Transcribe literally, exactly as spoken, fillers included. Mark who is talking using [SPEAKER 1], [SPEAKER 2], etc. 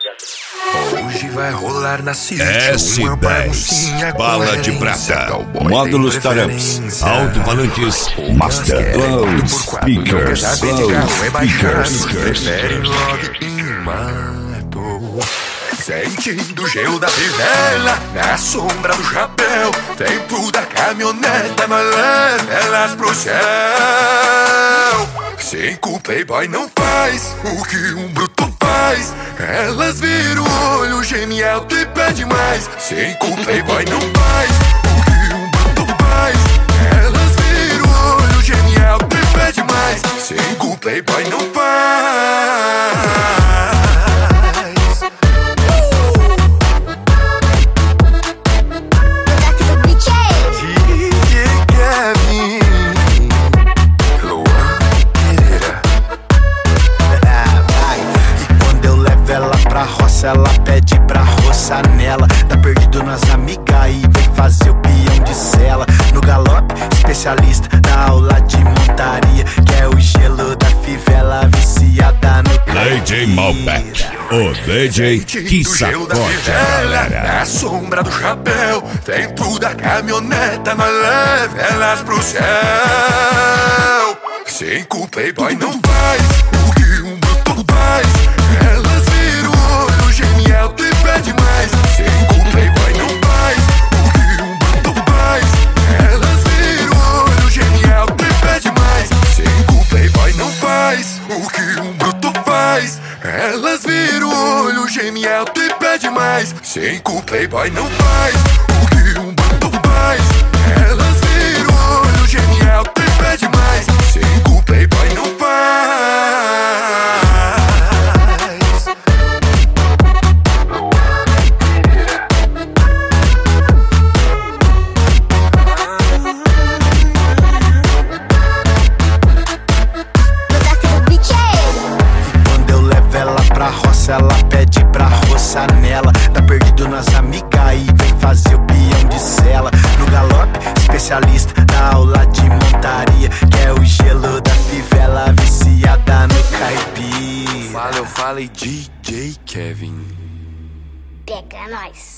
[SPEAKER 1] Hoje vai rolar na City
[SPEAKER 2] S dez, bala de prata, módulos taramps, alto-falantes, master, loud speakers, loud speakers.
[SPEAKER 1] Prefere love em mato. Sentindo o gelo da fivela, na sombra do chapéu, dentro da caminhoneta, nós leva elas pro céu. Cinco playboy não faz o que um bruto faz. Elas viram o olho, geme alto e pede mais. Cinco playboy não faz o que um bruto faz. Elas viram o olho, geme alto e pede mais. Cinco playboy não faz.
[SPEAKER 3] Ela pede pra roçar nela. Tá perdido nas amigas e vem fazer o peão de cela. No galope, especialista na aula de montaria, que é o gelo da fivela viciada no
[SPEAKER 2] D J Malbec, o D J que sacode a galera.
[SPEAKER 1] Na sombra do chapéu, dentro da caminhoneta, nós leva elas pro céu. Cinco playboy não faz o que um bruto faz. Elas viram o olho, geme alto e pede mais. Cinco playboy não faz o que um bruto faz. Elas viram o olho, geme alto e pede mais. Cinco playboy não faz o que um bruto faz. Elas viram o olho, geme alto e pede mais. Cinco playboy não faz o que um bruto faz. Elas viram o olho, geme alto e pede mais. Cinco playboy não faz.
[SPEAKER 3] Ela pede pra roçar nela. Tá perdido nas amigas e vem fazer o peão de cela. No galope, especialista na aula de montaria, que é o gelo da fivela viciada no caipira.
[SPEAKER 1] Fala, eu falei D J Kevin.
[SPEAKER 4] Pega nós.